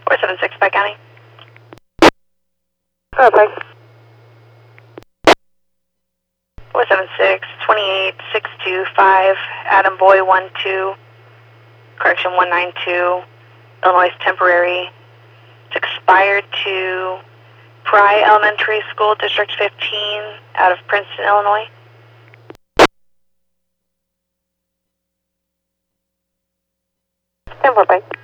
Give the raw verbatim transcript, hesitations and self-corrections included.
four seven six, Pike County. Oh, Pike. four seven six, twenty-eight six two five, Adam Boy one two, correction one nine two, Illinois temporary. It's expired to Pry Elementary School, District fifteen, out of Princeton, Illinois. ten four, Pike.